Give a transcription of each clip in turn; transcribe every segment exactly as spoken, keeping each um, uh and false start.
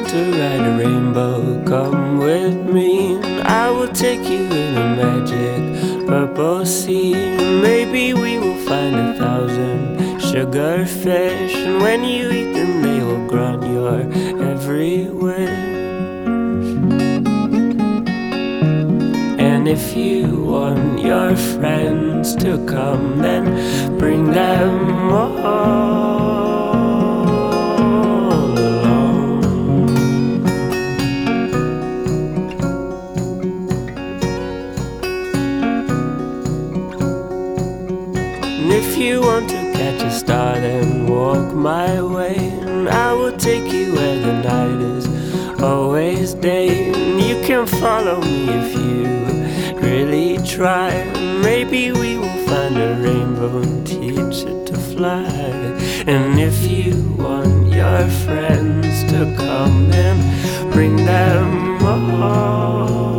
to ride a rainbow, come with me. I will take you in a magic purple sea. Maybe we will find a thousand sugar fish, and when you eat them they will grant your every wish. And if you want your friends to come, then bring them all. And if you want to catch a star, then walk my way, and I will take you where the night is always day. And you can follow me if you really try. Maybe we will find a rainbow and teach it to fly. And if you want your friends to come, then bring them all.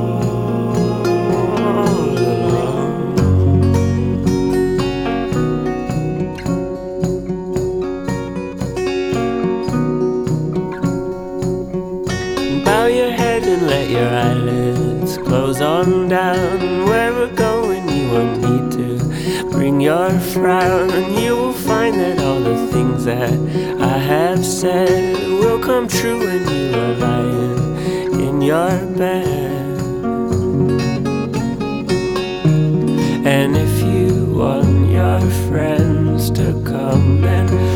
Bow your head and let your eyelids close on down. Where we're going you won't need to bring your frown, and you will find that all the things that I have said will come true when you are lying in your bed. And if you want your friends to come, then